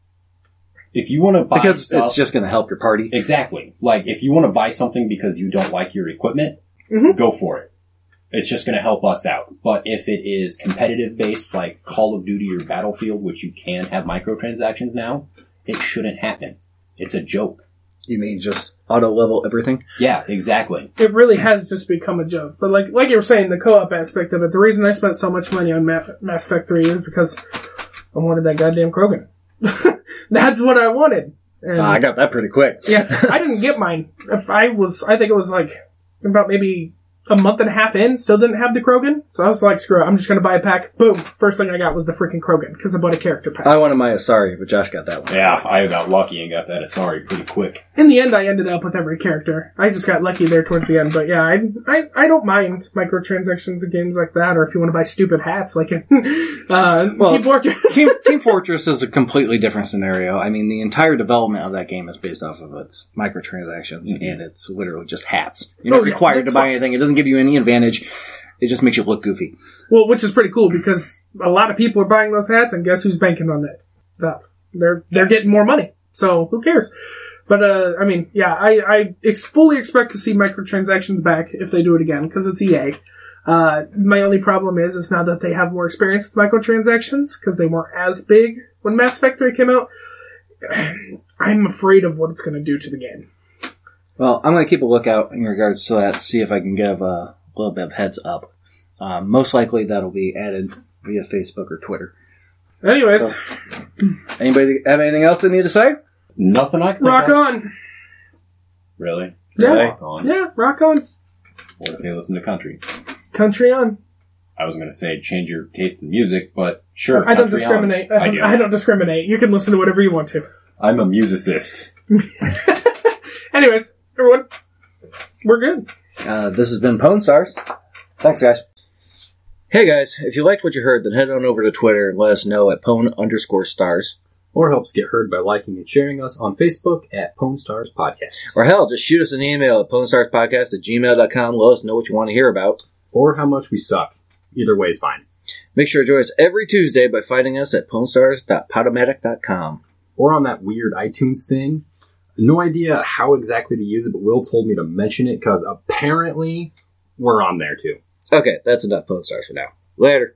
If you want to buy Because stuff, it's just going to help your party. exactly. Like, if you want to buy something because you don't like your equipment, go for it. It's just going to help us out. But if it is competitive based, like Call of Duty or Battlefield, which you can have microtransactions now, it shouldn't happen. It's a joke. You mean just auto-level everything? Yeah, exactly. It really has just become a joke. But like you were saying, the co-op aspect of it, the reason I spent so much money on Mass Effect 3 is because I wanted that goddamn Krogan. That's what I wanted. And I got that pretty quick. yeah, I didn't get mine. I think it was like about maybe a month and a half in, still didn't have the Krogan. So I was like, screw it, I'm just going to buy a pack. Boom. First thing I got was the freaking Krogan, because I bought a character pack. I wanted my Asari, but Josh got that one. Yeah, I got lucky and got that Asari pretty quick. In the end, I ended up with every character. I just got lucky there towards the end. But yeah, I don't mind microtransactions in games like that, or if you want to buy stupid hats like in Team Fortress. Team Fortress is a completely different scenario. I mean, the entire development of that game is based off of its microtransactions, and it's literally just hats. You're not required to buy anything. It doesn't give you any advantage. It just makes you look goofy. Well, which is pretty cool, because a lot of people are buying those hats, and guess who's banking on that stuff? They're getting more money, so who cares? But, I mean, yeah, I fully expect to see microtransactions back if they do it again, because it's EA. My only problem is now that they have more experience with microtransactions, because they weren't as big when Mass Effect 3 came out, I'm afraid of what it's going to do to the game. Well, I'm going to keep a lookout in regards to that, see if I can give a little bit of heads up. Most likely that'll be added via Facebook or Twitter. Anyways, So, anybody have anything else they need to say? Nothing I can rock think of. on. Really? Yeah. Rock on. Yeah, rock on. What if they listen to country? Country on. I was going to say change your taste in music, but sure. I don't country discriminate. on. I don't discriminate. You can listen to whatever you want to. I'm a musicist. Anyways, everyone, we're good. This has been Pwn Stars. Thanks, guys. Hey, guys, if you liked what you heard, then head on over to Twitter and let us know at Pwn_stars. Or helps get heard by liking and sharing us on Facebook at Pwn Stars Podcast. Or hell, just shoot us an email at pwnstarspodcast@gmail.com. Let us know what you want to hear about. Or how much we suck. Either way is fine. Make sure to join us every Tuesday by finding us at pwnstars.podomatic.com. Or on that weird iTunes thing. No idea how exactly to use it, but Will told me to mention it because apparently we're on there too. Okay, that's enough Pwn Stars for now. Later.